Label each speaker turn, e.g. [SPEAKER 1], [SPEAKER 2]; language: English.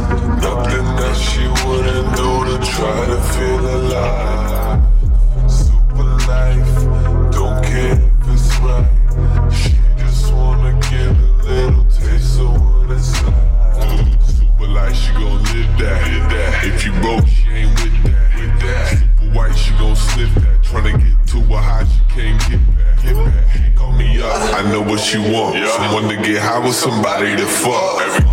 [SPEAKER 1] Nothing that she wouldn't do to try to feel alive. Super life, don't care if it's right. She just wanna get a little taste of what it's like. Super life, she gon' live that. If you broke, she ain't with that. Super white, she gon' sniff that. Tryna get to a high, she can't get back. Call me up, I know what she want. Someone to get high with, somebody to fuck.